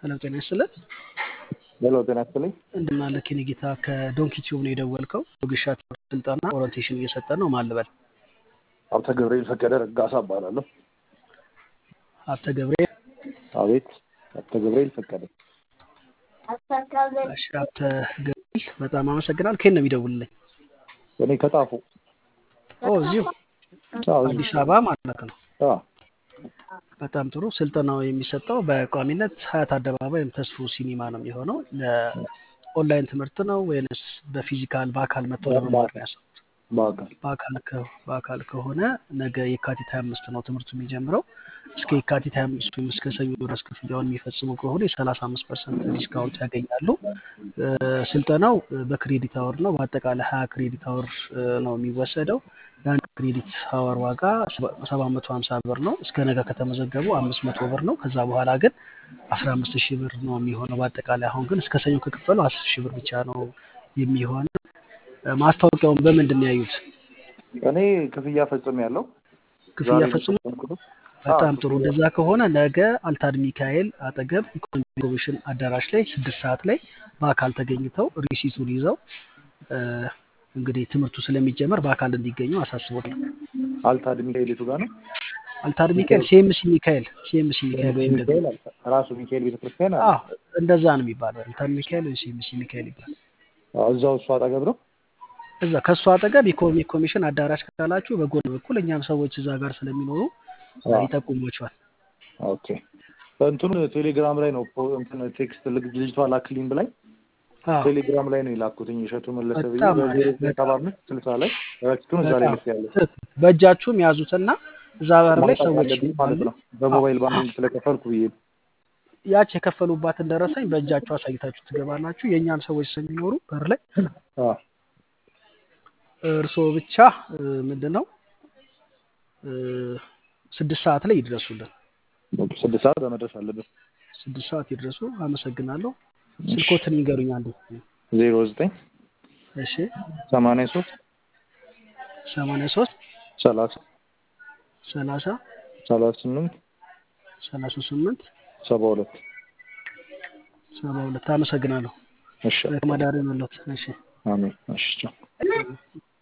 ሰላም ጤና ይስጥልን። ሄሎ ጤና ይስጥልኝ። እንደምን አለህ የኔ ጌታ? ከዶንኪ ቲዩብ ነው የደወልከው። ወግሻ ስልጠና ኦሪንቴሽን እየሰጠን ነው። ማን ልበል? ሀብተ ገብርኤል ፈቀደ ረጋሳ እባላለሁ። ሀብተ ገብርኤል። አቤት። ሀብተ ገብርኤል ፈቀደ። እሺ ሀብተ ገብርኤል በጣም አመሰግናለሁ። ከየት ነው የሚደውልልኝ? እኔ ከጣፎ። እዚሁ አዲስ አበባ ማለት ነው። በጣም ጥሩ። ስልጠናው የሚሰጠው በቋሚነት ሀያት አደባባይ ወይም ተስፎ ሲኒማ ነው የሚሆነው። ለኦንላይን ትምህርት ነው ወይንስ በፊዚካል በአካል መጥተው ለመማር ነው ያሰቡት? በአካል ከሆነ ነገ የካቲት 25 ነው ትምህርቱ የሚጀምረው። እስከ የካቲት 25 ወይም እስከ ሰኞ ድረስ ክፍያውን የሚፈጽሙ ከሆነ የ35% ዲስካውንት ያገኛሉ። ስልጠናው በክሬዲት አወር ነው። በአጠቃላይ 20 ክሬዲት አወር ነው የሚወሰደው። የአንድ ክሬዲት አወር ዋጋ 750 ብር ነው። እስከ ነገ ከተመዘገቡ 500 ብር ነው። ከዛ በኋላ ግን 15000 ብር ነው የሚሆነው። በአጠቃላይ አሁን ግን እስከ ሰኞ ከከፈሉ 10000 ብር ብቻ ነው የሚሆነው። ማስታወቂያውን በምንድን ነው ያዩት? እኔ ክፍያ ፈጽሜያለሁ። ክፍያ ፈጽሞ በጣም ጥሩ። እንደዛ ከሆነ ነገ አልታድ ሚካኤል አጠገብ ኢኮኖሚ ኮሚሽን አዳራሽ ላይ 6 ሰዓት ላይ በአካል ተገኝተው ሪሲቱን ይዘው እንግዲህ ትምህርቱ ስለሚጀመር በአካል እንዲገኙ አሳስቦታል። አልታድ ሚካኤል የቱ ጋር ነው? አልታድ ሚካኤል ሲኤምሲ ሚካኤል ወይም ደግሞ ራሱ ሚካኤል ቤተክርስቲያን። እንደዛ ነው የሚባለው። አልታድ ሚካኤል ወይ ሲኤምሲ ሚካኤል ይባላል። እዛው እሱ አጠገብ ነው። እዛ ከሱ አጠገብ ኢኮኖሚ ኮሚሽን አዳራሽ ካላችሁ በጎን በኩል እኛም ሰዎች እዛ ጋር ስለሚኖሩ ይጠቁሟቸዋል። ኦኬ። እንትኑ ቴሌግራም ላይ ነው እንትን ቴክስት ልጅቷ ላክልኝ ብላኝ ቴሌግራም ላይ ነው የላኩትኝ። እሸቱ መለሰ ብዬ በ0560 ላይ ረክቱን እዛ ላይ ልኬያለሁ። በእጃችሁም ያዙትና እዛ በር ላይ ሰዎች ማለት ነው። በሞባይል ባንክ ስለከፈልኩ ብዬ ያች የከፈሉባትን ደረሰኝ በእጃችሁ አሳይታችሁ ትገባላችሁ። የእኛም ሰዎች ስለሚኖሩ በር ላይ እርስዎ ብቻ ምንድነው 6 ሰዓት ላይ ይድረሱልን። 6 ሰዓት በመድረስ አለብን። 6 ሰዓት ይድረሱ። አመሰግናለሁ። ስልኮትን ይንገሩኝ አንዱ። 09 እሺ 83 30 30 38 38 72 አመሰግናለሁ። እሺ ለማዳሪ ነው። እሺ አሜን። እሺ